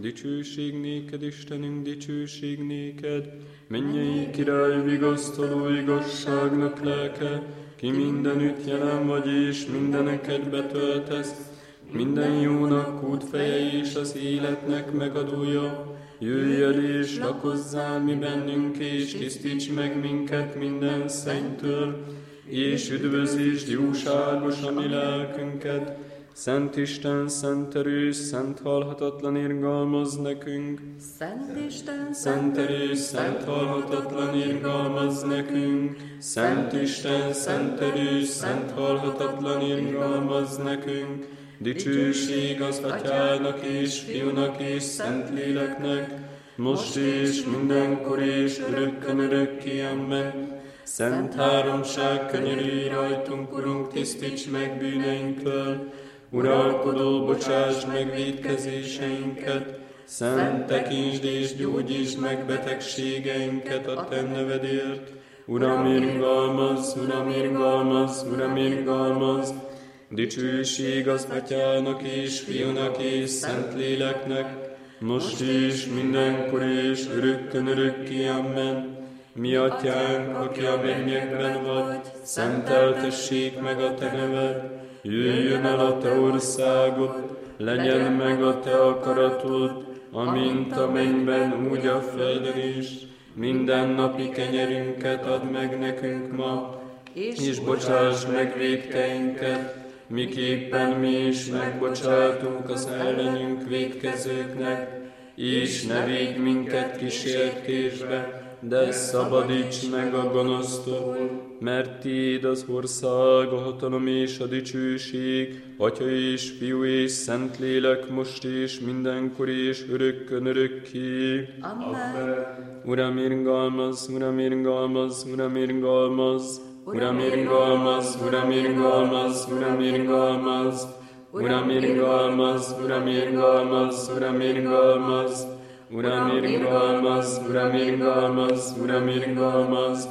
Dicsőség néked, Istenünk, dicsőség néked. Mennyei király, vigasztaló igazságnak lelke, ki mindenütt jelen vagy és mindeneket betöltesz. Minden jónak útfeje és az életnek megadója. Jöjj el és lakozzál mi bennünk, és tisztíts meg minket minden szennytől, és üdvözítsd jóságos a mi lelkünket. Szent Isten, szent erős, szent halhatatlan irgalmaz nekünk. Szent Isten, Szent erős, szent halhatatlan irgalmaz nekünk. Szent Isten, szent erős, szent halhatatlan irgalmaz nekünk. Dicsőség az Atyának és Fiúnak és Szentléleknek, most és mindenkor és örökkön örökké, amen. Szent háromság, könyörülj rajtunk, Urunk, tisztíts meg bűneinktől. Uralkodó, bocsáss meg vétkezéseinket. Szent, tekintsd és gyógyítsd meg betegségeinket a Te nevedért. Uram, irgalmazz, Uram, irgalmazz, Uram, irgalmazz. Dicsőség az Atyának és Fiúnak és Szentléleknek, most és mindenkor és örökkön örökké, amen. Mi Atyánk, aki a mennyekben vagy, szenteltessék meg a Te neved, jöjjön el a Te országod, legyen meg a Te akaratod, amint a mennyben, úgy a földön is. Minden napi kenyerünket add meg nekünk ma, és bocsáss meg vétkeinket, miképpen mi is megbocsátunk az ellenünk vétkezőknek, és ne védj minket kísértésbe, de szabadíts meg a gonosztól, mert Tiéd az ország, a hatalom és a dicsőség, Atya és Fiú és Szentlélek, most és mindenkor és örökkön örökké. Amen. Uram, irgalmazz, Uram, irgalmazz, Uram, irgalmazz. Uram, irgalmazz, Uram, irgalmazz, Uram, irgalmazz. Uram, irgalmazz, Uram, irgalmazz, Uram, irgalmazz. Uram, irgalmazz, Uram, irgalmazz, Uram, irgalmazz.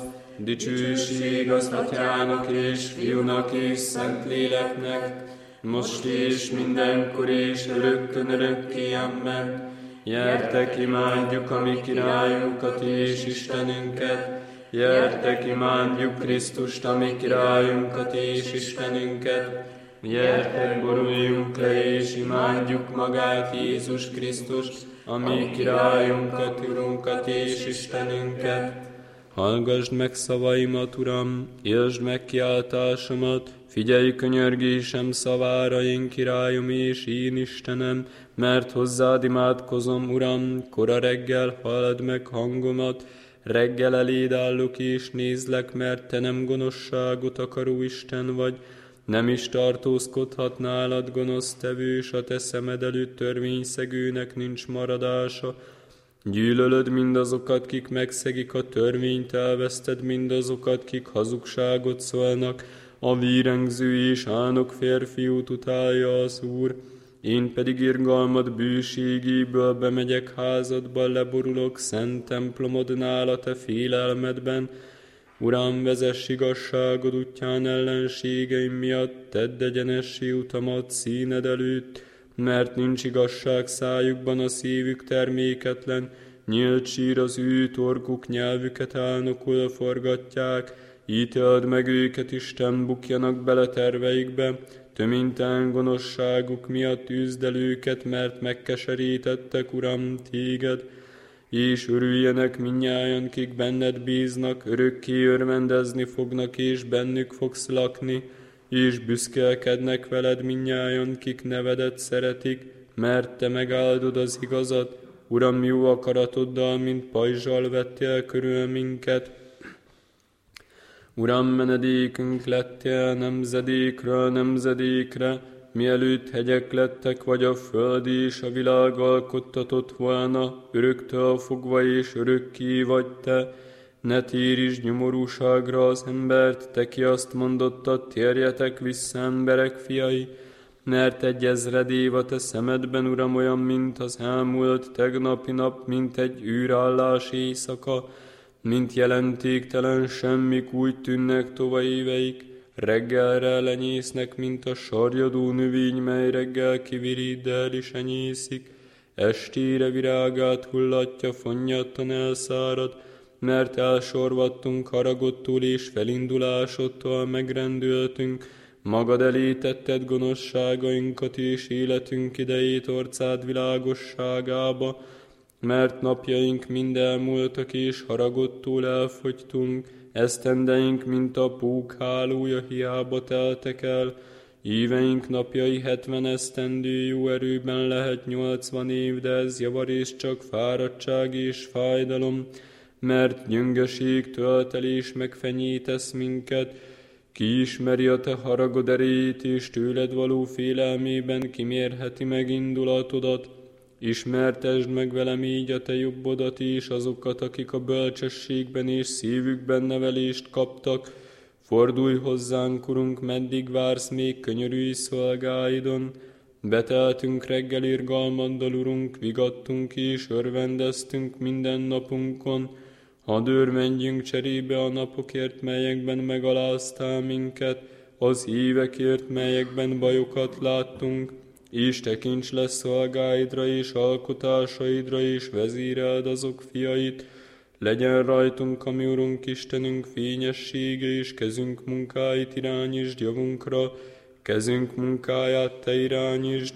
Dicsőség az Atyának és Fiúnak és Szentléleknek, most és mindenkor és örökkön örökké, amen. Gyertek, imádjuk a mi királyunkat és Istenünket, gyertek, imádjuk Krisztust, a mi királyunkat és Istenünket, gyertek, boruljunk le és imádjuk magát, Jézus Krisztust, a mi királyunkat, Urunkat és Istenünket. Hallgasd meg szavaimat, Uram, élsd meg kiáltásomat, figyelj könyörgésem szavára, én királyom és én Istenem, mert hozzád imádkozom, Uram, kora reggel halld meg hangomat, reggel eléd állok és nézlek, mert Te nem gonoszságot akaró Isten vagy, nem is tartózkodhat nálad gonosztevő, s a Te szemed előtt törvényszegőnek nincs maradása. Gyűlölöd mindazokat, kik megszegik a törvényt, elveszted mindazokat, kik hazugságot szólnak, a vérengző és álnok férfiút utálja az Úr. Én pedig irgalmad bőségéből bemegyek házadba, leborulok szent templomodnál a Te félelmedben. Uram, vezess igazságod útján ellenségeim miatt, tedd egyenessé utamat színed előtt, mert nincs igazság szájukban, a szívük terméketlen, nyílt sír az ő torkuk, nyelvüket álnokul forgatják, ítéld meg őket, Isten, bukjanak bele terveikbe, töménytelen gonoszságuk miatt üzd el őket, mert megkeserítettek, Uram, Téged, és örüljenek mindnyájan, kik benned bíznak, örökké örvendezni fognak, és bennük fogsz lakni, és büszkélkednek veled mindnyájan, kik nevedet szeretik, mert Te megáldod az igazat. Uram, jó akaratoddal, mint pajzsal vettél körül minket. Uram, menedékünk lettél nemzedékről nemzedékre, mielőtt hegyek lettek, vagy a föld és a világ alkottatott volna, öröktől fogva és örökké vagy Te. Ne térítsd nyomorúságra az embert, Te ki azt mondottad, térjetek vissza, emberek fiai, mert egy ezred év a Te szemedben, Uram, olyan, mint az elmúlt tegnapi nap, mint egy űrállás éjszaka, mint jelentéktelen semmik, úgy tűnnek tova éveik, reggelre lenyésznek, mint a sarjadó növény, mely reggel kivirít, de el is enyészik, estére virágát hullatja, fonnyattan elszárad, mert elsorvadtunk haragodtul és felindulásodtól megrendültünk, magad elé tetted gonoszságainkat és életünk idejét orcád világosságába, mert napjaink mind elmúltak és haragodtul elfogytunk, esztendeink, mint a pók hálója, hiába teltek el, éveink napjai 70 esztendő, jó erőben lehet 80 év, de ez javarészt csak fáradtság és fájdalom, mert gyöngeség töltelés megfenyítesz minket, ki ismeri a te haragod erejét, és tőled való félelmében kimérheti meg indulatodat. Ismertesd meg velem így a te jobbodat és azokat, akik a bölcsességben és szívükben nevelést kaptak. Fordulj hozzánk, Urunk, meddig vársz még, könyörülj szolgáidon. Beteltünk reggel irgalmaddal, Urunk, vigadtunk és örvendeztünk minden napunkon. Hadd örvendjünk cserébe a napokért, melyekben megaláztál minket, az évekért, melyekben bajokat láttunk, és tekints le szolgáidra és alkotásaidra, és vezéreld azok fiait. Legyen rajtunk, ami Urunk Istenünk fényessége, és kezünk munkáit irányítsd javunkra, kezünk munkáját te irányítsd.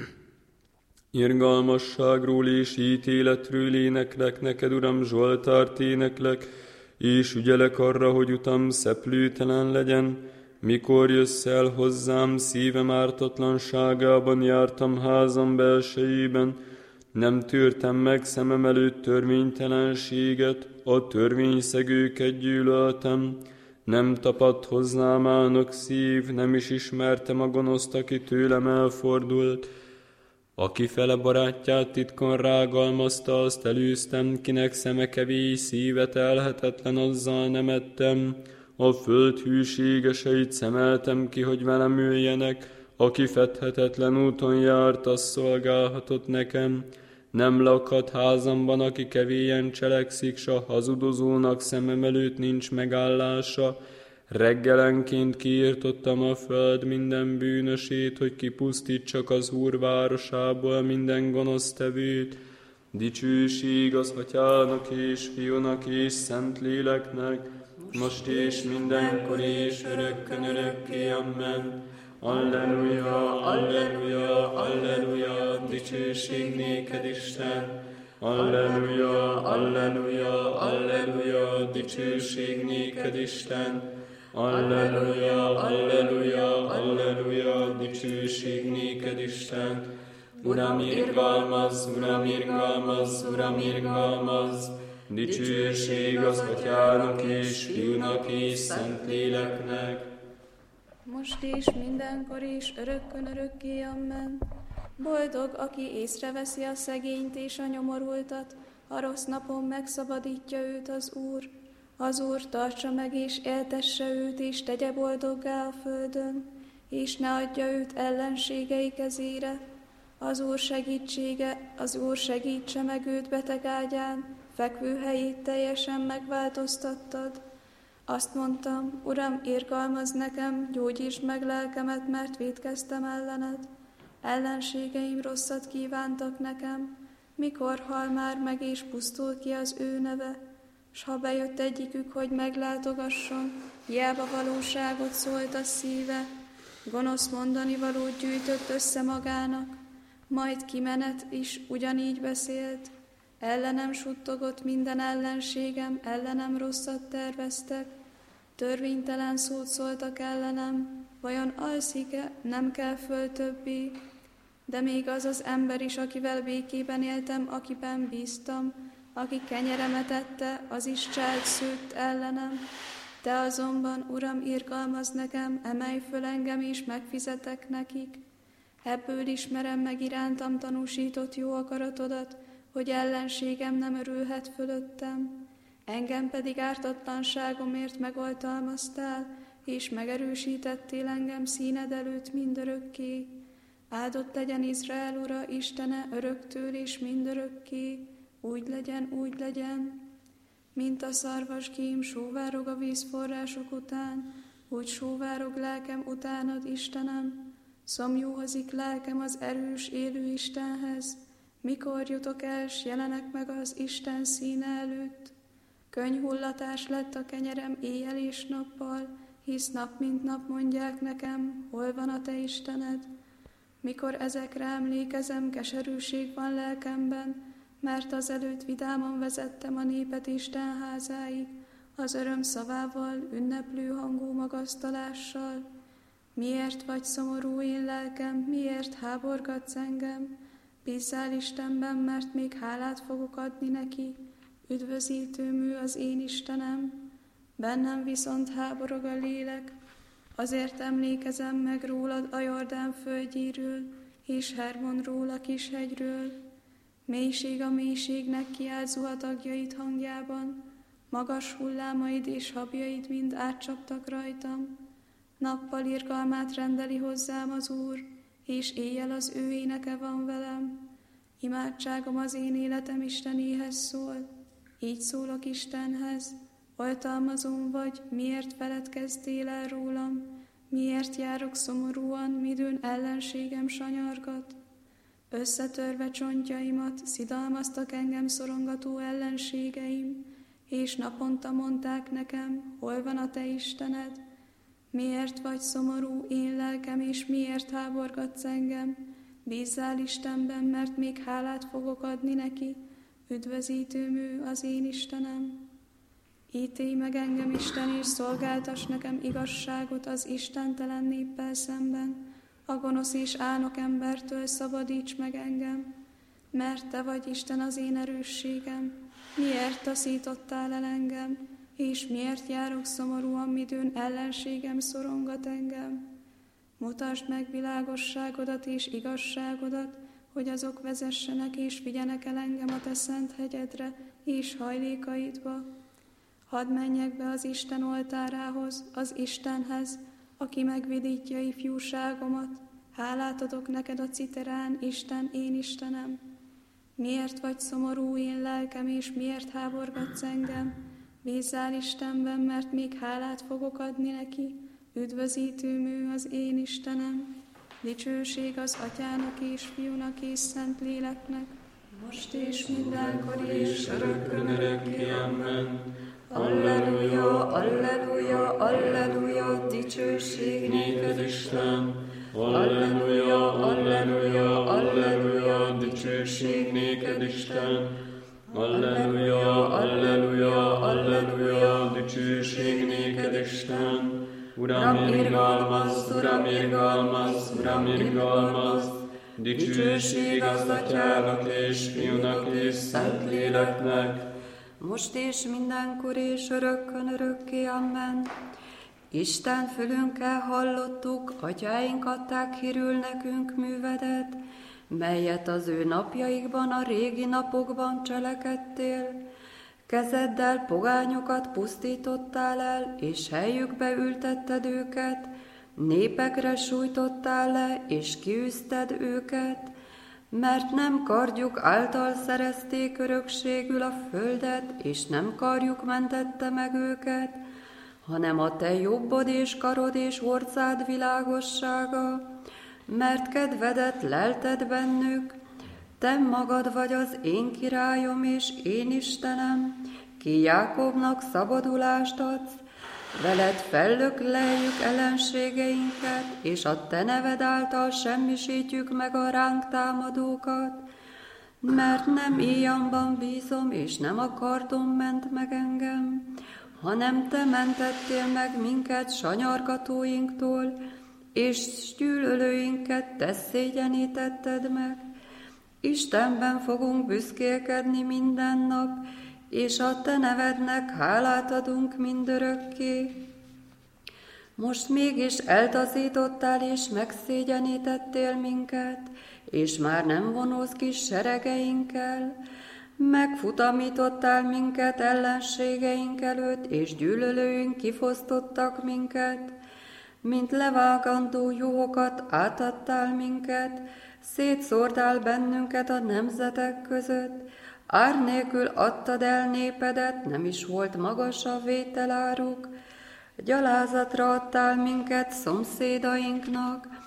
Irgalmasságról és ítéletről éneklek neked, Uram, Zsoltárt éneklek, és ügyelek arra, hogy utam szeplőtelen legyen. Mikor jössz el hozzám, szívem ártatlanságában jártam házam belsejében, nem tűrtem meg szemem előtt törvénytelenséget, a törvényszegőket gyűlöltem, nem tapadt hozzám álnok szív, nem is ismertem a gonoszt, aki tőlem elfordult. Aki fele barátját titkon rágalmazta, azt elűztem, kinek szeme kevés, szíve telhetetlen, azzal nem ettem. A föld hűségeseit szemeltem ki, hogy velem üljenek, aki fedhetetlen úton járt, az szolgálhatott nekem. Nem lakhat házamban, aki kevélyen cselekszik, s a hazudozónak szemem előtt nincs megállása. Reggelenként kiirtottam a föld minden bűnösét, hogy kipusztítsak az Úr városából minden gonosztevőt. Dicsőség az Atyának és Fiúnak és Szentléleknek, most és mindenkor és örökkön örökké. Amen. Alleluja, alleluja, alleluja, dicsőség néked, Isten. Alleluja, alleluja, alleluja, dicsőség néked, Isten. Alleluja, alleluja, alleluja, dicsőség néked, Isten. Uram, irgalmazz, Uram, irgalmazz, Uram, irgalmazz. Dicsőség az Atyának és Fiúnak és Szentléleknek. Most és mindenkor és örökkön örökké. Amen. Boldog, aki észreveszi a szegényt és a nyomorultat, a rossz napon megszabadítja őt az Úr. Az Úr tartsa meg és éltesse őt, és tegye boldoggá a földön, és ne adja őt ellenségei kezére. Az Úr segítse meg őt beteg ágyán, fekvőhelyét teljesen megváltoztattad. Azt mondtam, Uram, irgalmazz nekem, gyógyítsd meg lelkemet, mert vétkeztem ellened. Ellenségeim rosszat kívántak nekem, mikor hal már meg és pusztul ki az ő neve. S ha bejött egyikük, hogy meglátogasson, hiába valóságot szólt a szíve, gonosz mondani valót gyűjtött össze magának, majd kimenet is ugyanígy beszélt. Ellenem suttogott minden ellenségem, ellenem rosszat terveztek, törvénytelen szót szóltak ellenem, vajon alszik-e, nem kell föl többé? De még az az ember is, akivel békében éltem, akiben bíztam, aki kenyeremet ette, az is csált szőtt ellenem. Te azonban, Uram, irgalmazz nekem, emelj föl engem, és megfizetek nekik. Ebből ismerem meg irántam tanúsított jó akaratodat, hogy ellenségem nem örülhet fölöttem. Engem pedig ártatlanságomért megoltalmaztál, és megerősítettél engem színed előtt mindörökké. Áldott legyen Izrael Ura, Istene, öröktől és mindörökké. Úgy legyen. Mint a szarvaském sóvárog a vízforrások után, úgy sóvárog lelkem utánad, Istenem. Szomjúhozik lelkem az erős élő Istenhez. Mikor jutok el, s jelenek meg az Isten színe előtt? Könnyhullatás lett a kenyerem éjjel és nappal, hisz nap mint nap mondják nekem, hol van a te Istened. Mikor ezekre emlékezem, keserűség van lelkemben, mert azelőtt vidáman vezettem a népet Isten házáig, az öröm szavával, ünneplő hangú magasztalással. Miért vagy szomorú én lelkem, miért háborgatsz engem? Bízzál Istenben, mert még hálát fogok adni neki, üdvözítőmű az én Istenem. Bennem viszont háborog a lélek, azért emlékezem meg rólad a Jordán földjéről, és Hermonról a kis hegyről. Mélység a mélységnek kiált zuhatagjait hangjában, magas hullámaid és habjaid mind átcsaptak rajtam. Nappal irgalmát rendeli hozzám az Úr, és éjjel az ő éneke van velem. Imádságom az én életem Istenéhez szól, így szólok Istenhez. Oltalmazom vagy, miért feledkeztél el rólam, miért járok szomorúan, midőn ellenségem sanyargat. Összetörve csontjaimat, szidalmaztak engem szorongató ellenségeim, és naponta mondták nekem, hol van a te Istened. Miért vagy szomorú, én lelkem, és miért háborgatsz engem? Bízzál Istenben, mert még hálát fogok adni neki, üdvözítőmű az én Istenem. Ítélj meg engem, Isten, és szolgáltass nekem igazságot az istentelen néppel szemben. A gonosz és álnok embertől szabadíts meg engem, mert te vagy Isten az én erősségem. Miért taszítottál el engem, és miért járok szomorúan, midőn ellenségem szorongat engem? Mutasd meg világosságodat és igazságodat, hogy azok vezessenek és vigyenek el engem a te szent hegyedre és hajlékaidba. Hadd menjek be az Isten oltárához, az Istenhez, aki megvidítja ifjúságomat. Hálát adok neked a citerán, Isten, én Istenem. Miért vagy szomorú, én lelkem, és miért háborgatsz engem? Bízzál Istenben, mert még hálát fogok adni neki. Üdvözítőmű az én Istenem. Dicsőség az Atyának és Fiúnak és Szentléleknek, most és mindenkor és örökkön örökké. Amen. Alleluja, alleluja, alleluja, dicsőség Néked Isten, alleluja, alleluja, alleluja, dicsőség néked Isten, alleluja, alleluja, alleluja, dicsőség néked Isten. Uram, irgalmaz, Uram, irgalmaz, Uram, irgalmaz, dicsőség az Atyának és Fiúnak és Szentléleknek, most és mindenkor és örökkön örökké. Amen. Isten fülünkkel hallottuk, atyáink adták hírül nekünk művedet, melyet az ő napjaikban, a régi napokban cselekedtél. Kezeddel pogányokat pusztítottál el, és helyükbe ültetted őket, népekre sújtottál le, és kiűzted őket, mert nem kardjuk által szerezték örökségül a földet, és nem karjuk mentette meg őket, hanem a te jobbod és karod és orcád világossága, mert kedvedet lelted bennük. Te magad vagy az én királyom és én Istenem, ki Jákobnak szabadulást adsz, veled fellökleljük ellenségeinket, és a te neved által semmisítjük meg a ránk támadókat, mert nem íjamban bízom, és nem a kardom ment meg engem, hanem te mentettél meg minket sanyargatóinktól, és gyűlölőinket te szégyenítetted meg. Istenben fogunk büszkélkedni minden nap, és a te nevednek hálát adunk mindörökké. Most mégis eltaszítottál és megszégyenítettél minket, és már nem vonulsz ki seregeinkkel. Megfutamítottál minket ellenségeink előtt, és gyűlölőink kifosztottak minket. Mint levágandó juhokat átadtál minket, szétszórtál bennünket a nemzetek között, ár nélkül adtad el népedet, nem is volt magas a vételáruk, gyalázatra adtál minket szomszédainknak,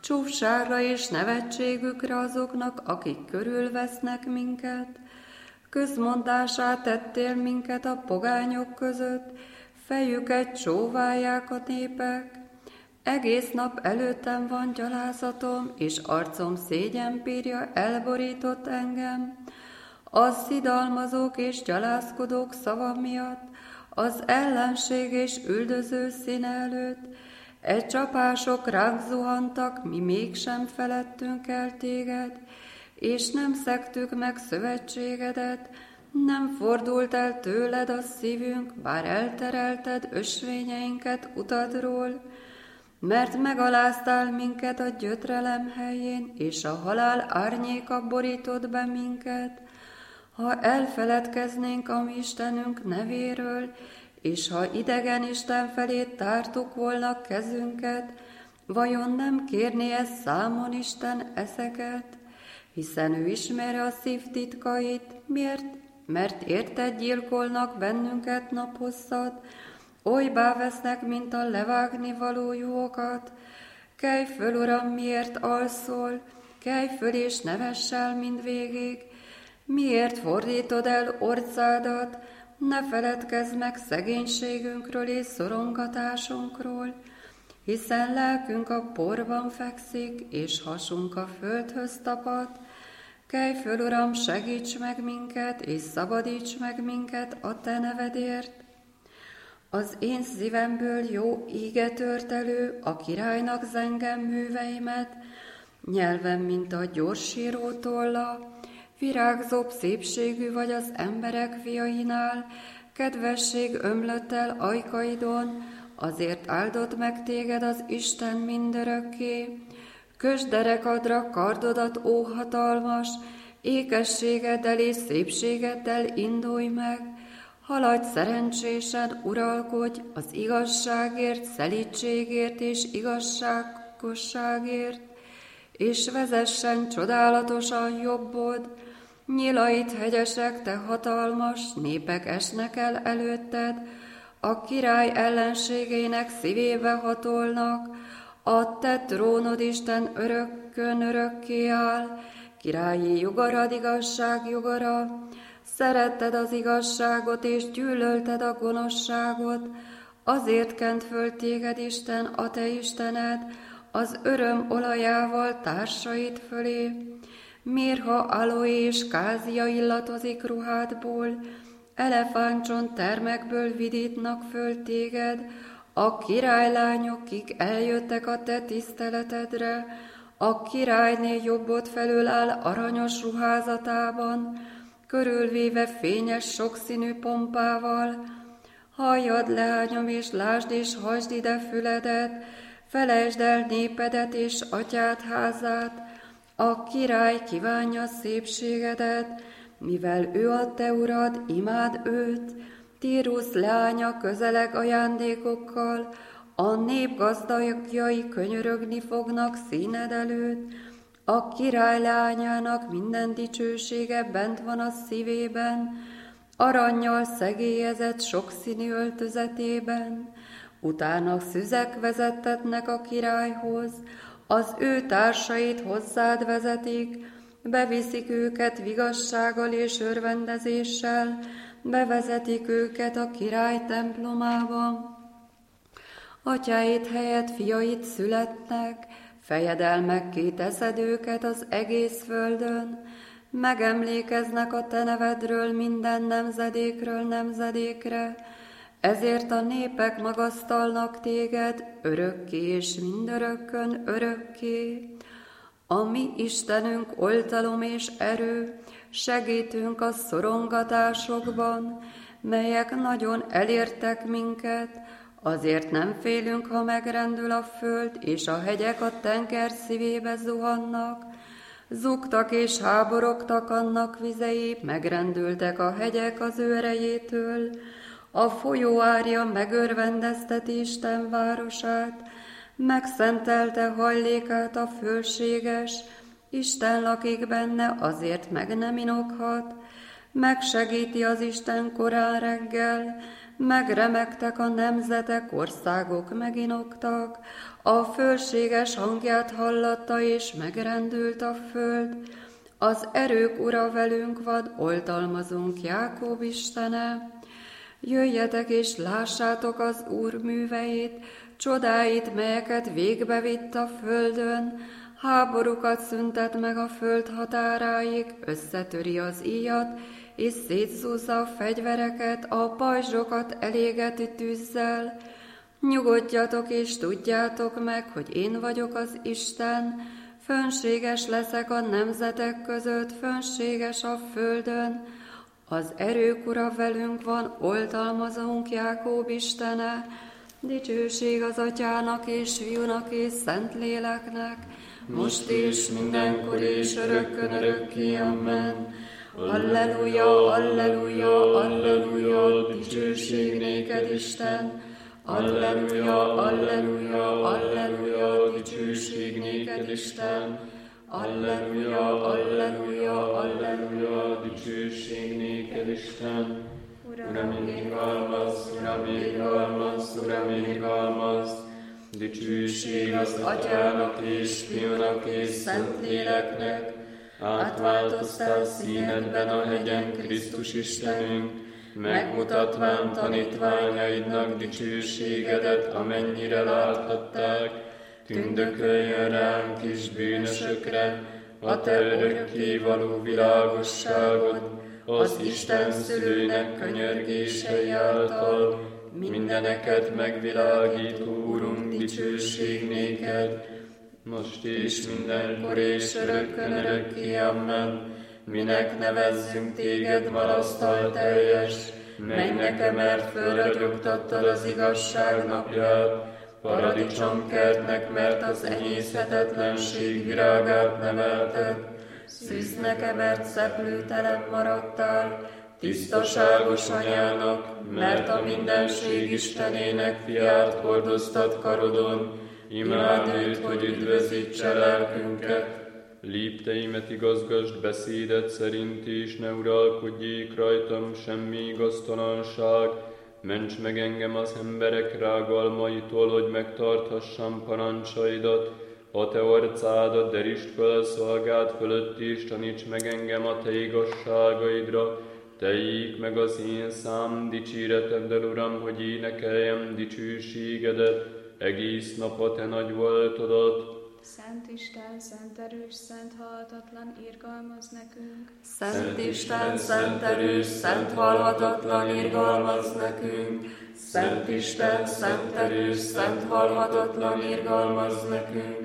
Csúfságra és nevetségükre azoknak, akik körülvesznek minket. Közmondását tettél minket a pogányok között, fejüket csóválják a népek. Egész nap előttem van gyalázatom, és arcom szégyenpírja elborított engem. Az szidalmazók és gyalázkodók szava miatt, az ellenség és üldöző színe előtt, csapások ránk zuhantak, mi mégsem feledtünk el téged, és nem szegtük meg szövetségedet, nem fordult el tőled a szívünk, bár elterelted ösvényeinket utadról, mert megaláztál minket a gyötrelem helyén, és a halál árnyéka borított be minket. Ha elfeledkeznénk a mi Istenünk nevéről, és ha idegen Isten felé tártuk volna kezünket, vajon nem kérné ez számon Isten ezeket? Hiszen ő ismeri a szív titkait, mert érted gyilkolnak bennünket naphosszat, olybá vesznek, mint a levágni való juhokat. Kelj föl, Uram, miért alszol, kelj föl és ne vess el mindvégig. Miért fordítod el orcádat, ne feledkezz meg szegénységünkről és szorongatásunkról, hiszen lelkünk a porban fekszik, és hasunk a földhöz tapad. Kelj föl, Uram, segíts meg minket, és szabadíts meg minket a te nevedért. Az én szívemből jó íge tört elő, a királynak zengem műveimet, nyelvem, mint a gyorssíró tolla. Virágzóbb szépségű vagy az emberek fiainál, kedvesség ömlött el ajkaidon, azért áldott meg téged az Isten mindörökké. Kösd derekadra kardodat, ó hatalmas, ékességeddel és szépségeddel indulj meg, haladj szerencsésen, uralkodj az igazságért, szelídségért és igazságosságért, és vezessen csodálatosan jobbod. Nyilait hegyesek, te hatalmas, népek esnek el előtted, a király ellenségeinek szívébe hatolnak, a te trónod, Isten, örökkön örökké áll, királyi jogarad igazság jogara. Szeretted az igazságot és gyűlölted a gonoszságot, azért kent föl téged Isten, a te Istened, az öröm olajával társait fölé. Mirha, aloé és kázia illatozik ruhádból, elefántcsont termekből vidítnak föl téged, a királylányok, kik eljöttek a te tiszteletedre, a királyné jobbod felől áll aranyos ruházatában, körülvéve fényes sokszínű pompával. Halljad, leányom, és lásd és hajtsd ide füledet, felejtsd el népedet és atyád házát, a király kívánja szépségedet, mivel ő a te urad, imád őt. Tírusz leánya közeleg ajándékokkal, a nép gazdagjai könyörögni fognak színed előtt. A király leányának minden dicsősége bent van a szívében, arannyal szegélyezett sokszínű öltözetében. Utána szüzek vezettetnek a királyhoz, az ő társait hozzád vezetik, beviszik őket vigassággal és örvendezéssel, bevezetik őket a király templomába. Atyáid helyett fiait születnek, fejedelmekké teszed őket az egész földön, megemlékeznek a te nevedről minden nemzedékről nemzedékre, ezért a népek magasztalnak téged örökké és mindörökkön örökké. A mi Istenünk oltalom és erő, segítünk a szorongatásokban, melyek nagyon elértek minket, azért nem félünk, ha megrendül a föld, és a hegyek a tenger szívébe zuhannak. Zúgtak és háborogtak annak vizei, megrendültek a hegyek az ő erejétől. A folyó árja megörvendezteti Isten városát, megszentelte hajlékát a fölséges, Isten lakik benne, azért meg nem inokhat. Megsegíti az Isten korán reggel, Megremegtek a nemzetek, országok meginoktak, a fölséges hangját hallatta, és megrendült a föld. Az erők ura velünk vad, oltalmazunk Jákob Istene. Jöjjetek és lássátok az Úr műveit, csodáit, melyeket végbevitt a földön. Háborúkat szüntet meg a föld határáig, összetöri az íjat, és szétszúzza a fegyvereket, a pajzsokat elégeti tűzzel. Nyugodjatok és tudjátok meg, hogy én vagyok az Isten, fönséges leszek a nemzetek között, fönséges a földön. Az erők ura velünk van, oltalmazunk Jákob Istene. Dicsőség az Atyának és Fiúnak és Szentléleknek, most és mindenkor és örökkön örökké. Amen. Alleluja, alleluja, alleluja, dicsőség néked, Isten. Alleluja, alleluja, alleluja, dicsőség néked, Isten. Alleluja, alleluja, alleluja, dicsőség néked, Isten. Uram, irgalmaz, Uram, irgalmaz, Uram, irgalmaz. Dicsőség az Atyának és Fiúnak és Szentléleknek. Átváltoztál színedben a hegyen, Krisztus Istenünk, megmutatván tanítványaidnak dicsőségedet, amennyire láthatták. Tündököljön ránk is bűnösökre a te örökké való világosságod, az Isten szülőnek könyörgései által. Mindeneket megvilágító Úrunk, dicsőség néked, most és mindenkor és örökkön örökké. Amen. Minek nevezzünk téged marasztal teljes, menj mert fölragyogtattad az igazság napját, paradicsomkertnek, mert az enyészhetetlenség virágát nevelted. Szűznek mert szeplőtelen maradtál, tisztaságos anyának, mert a mindenség Istenének fiát hordoztad karodon. Imád őt, hogy üdvözítse lelkünket. Lépteimet igazgasd beszédet szerint, és ne uralkodjék rajtam semmi igaztalanság. Ments meg engem az emberek rágalmaitól, hogy megtarthassam parancsaidat. A te arcádat derítsd fel szolgád fölött, és taníts meg engem a te igazságaidra. Tejék meg az én szám dicséreteddel, Uram, hogy énekeljem dicsőségedet, egész nap a te nagy voltodat. Szent Isten, szent erős, szent halhatatlan, irgalmaz nekünk. Szent Isten, szent erős, szent halhatatlan, irgalmaz nekünk. Szent Isten, szent erős, szent halhatatlan, irgalmaz nekünk.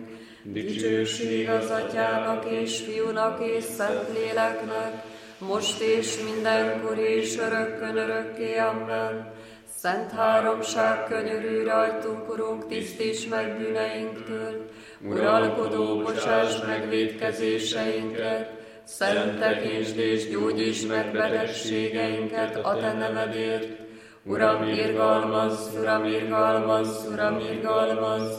Dicsőség az Atyának és Fiúnak és Szentléleknek, most és mindenkor és örökkön örökké. Amen. Szent háromság, könyörülj rajtunk, Urunk, tisztíts meg bűneinktől. Uralkodó, bocsáss meg vétkezéseinket, szentekítsd és gyógyítsd meg betegségeinket a te nevedért. Uram, irgalmazz, Uram, irgalmazz, Uram, irgalmazz.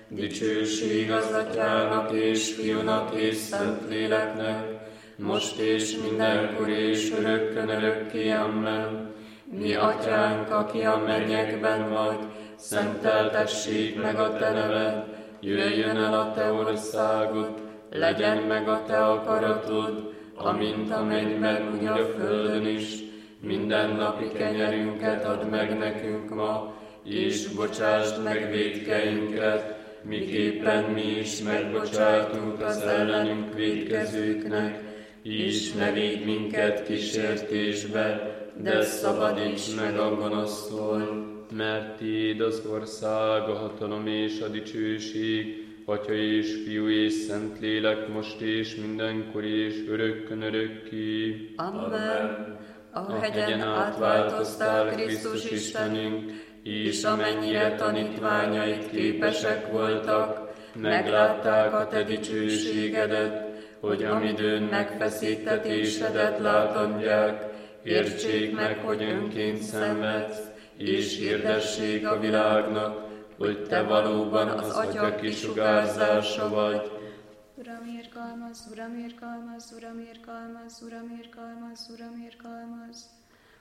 Dicsőség az Atyának és Fiúnak és Szentléleknek, most és mindenkor és örökkön örökké. Amen. Mi Atyánk, aki a mennyekben vagy, szenteltessék meg a te neved, jöjjön el a te országod, legyen meg a te akaratod, amint a mennyben, úgy a földön is. Mindennapi kenyerünket add meg nekünk ma, és bocsásd meg vétkeinket, miképpen mi is megbocsátunk az ellenünk vétkezőknek, és ne védj minket kísértésbe, de szabadíts meg a gonosztól. Mert tiéd az ország, a hatalom és a dicsőség, Atya és Fiú és Szentlélek, most és mindenkor és örökkön örökké. Amen. A hegyen átváltoztál, Krisztus Istenünk, és amennyire tanítványaid képesek voltak, meglátták a te dicsőségedet, hogy amidőn megfeszítetésedet látandják, értsék meg, hogy önként szenvedsz, és hirdessék a világnak, hogy te valóban az Atya kisugárzása vagy. Uram, irgalmaz, Uram, irgalmaz, Uram, irgalmaz, Uram, irgalmaz, Uram, irgalmaz.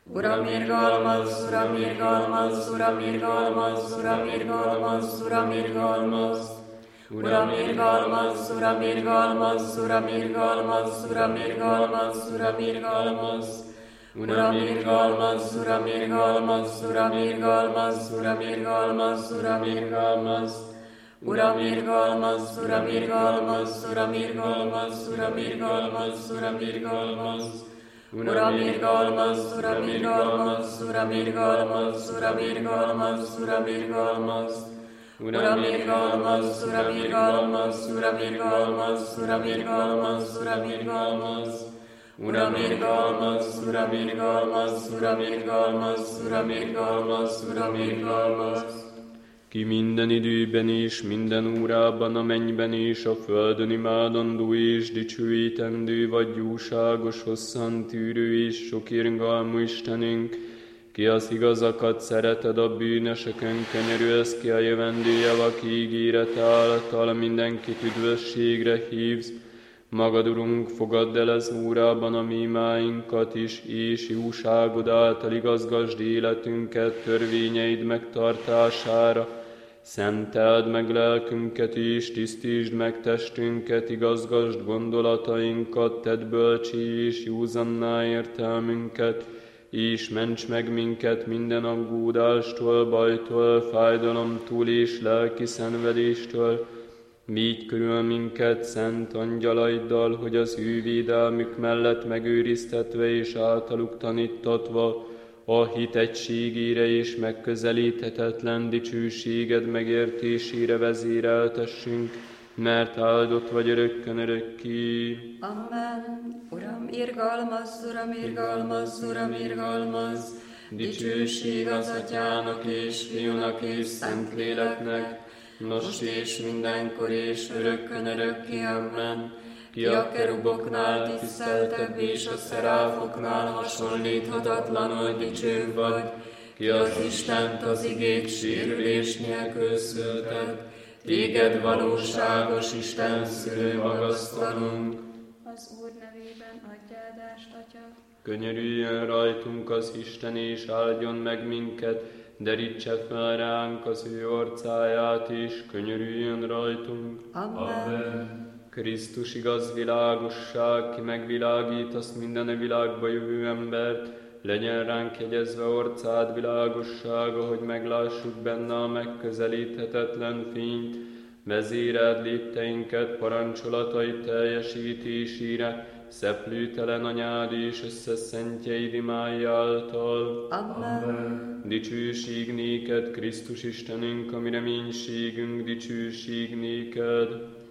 Uram, irgalmaz, Uram, irgalmaz, Uram, irgalmaz, Uram, irgalmaz, Uram, irgalmaz. Uram, irgalmaz, Uram, irgalmaz, Uram, irgalmaz, Uram, irgalmaz, Uram, irgalmaz. Uram, irgalmaz, Uram, irgalmaz, Uram, irgalmaz, Uram, irgalmaz, Uram, irgalmaz. Uram, irgalmaz, Uram, irgalmaz, Uram, irgalmaz, Uram, irgalmaz, Uram, irgalmaz. Uram, irgalmaz, Uram, irgalmaz, Uram, irgalmaz, Uram, irgalmaz, Uram, irgalmaz. Uram, irgalmaz, Uram, irgalmaz, Uram, irgalmaz, Uram, irgalmaz, Uram, irgalmaz. Uram, irgalmaz, Uram, irgalmaz, Uram, irgalmaz, Uram, irgalmaz, Uram, irgalmaz. Ki minden időben és minden órában, a mennyben és a földön imádandó és dicsőítendő vagy jóságos, hosszantűrő és sok irgalmú Istenünk, ki az igazakat szereted, a bűnösökön könyörülsz, ki a jövendő javak ígérete által mindenkit üdvösségre hívsz. Magad, Urunk, fogadd el az órában a mi imáinkat is, és jóságod által igazgasd életünket törvényeid megtartására. Szenteld meg lelkünket és tisztítsd meg testünket, igazgasd gondolatainkat, tedd bölcsé és józanná értelmünket, és ments meg minket minden aggódástól, bajtól, fájdalomtól és lelki szenvedéstől. Vigy körül minket szent angyalaiddal, hogy az ő védelmük mellett megőriztetve és általuk tanítatva a hit egységére és megközelíthetetlen dicsőséged megértésére vezéreltessünk, mert áldott vagy örökkön örökké. Amen. Uram, irgalmaz, Uram, irgalmaz, Uram, irgalmaz. Dicsőség az Atyának és Fiúnak és Szentléleknek, most és mindenkor és örökkön örökké. Amen. Ki a keruboknál tiszteltebb és a szeráfoknál hasonlíthatatlanul dicső vagy, ki az Istent az igék sérülés nélkül szülted, téged valóságos Isten szülő magasztalunk. Az Úr nevében adj áldást, Atya. Könyörüljön rajtunk az Isten, és áldjon meg minket, derítse fel ránk az ő orcáját, és könyörüljön rajtunk. Amen. Krisztus igaz világosság, ki megvilágítasz minden világba jövő embert, legyen ránk jegyezve orcád világossága, hogy meglássuk benne a megközelíthetetlen fényt, vezéreld lépteinket parancsolataid teljesítésére, szeplőtelen anyád és összeszentjeid imái által. Amen. Dicsőség néked, Krisztus Istenünk, a mi reménységünk, dicsőség néked.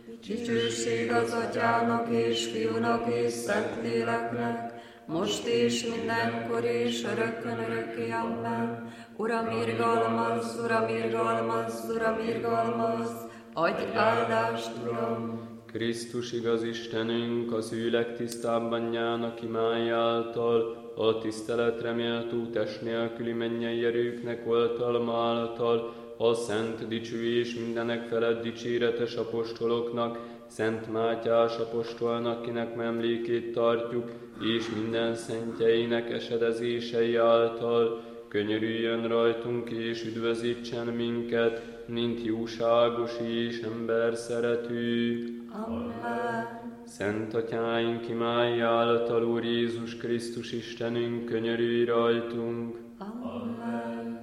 Dicsőség az Atyának és Fiúnak és Szentléleknek, most és mindenkor és örökkön örökké. Amen. Uram, irgalmaz, Uram, irgalmaz, Uram, irgalmaz, adj áldást, Uram. Krisztus igaz Istenünk, az ő legtisztább anyjának imái által, a tiszteletre méltó test nélküli mennyei erőknek oltalma által, a szent, dicső és mindenek felett dicséretes apostoloknak, Szent Mátyás apostolnak, kinek emlékét tartjuk, és minden szentjeinek esedezései által, könyörüljön rajtunk és üdvözítsen minket, mint jóságos és ember szerető. Amen. Szent Atyáink imái által, Úr Jézus Krisztus Istenünk, könyörülj rajtunk. Amen.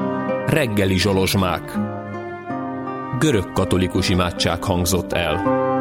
Reggeli zsolozsmák. Görög katolikus imádság hangzott el.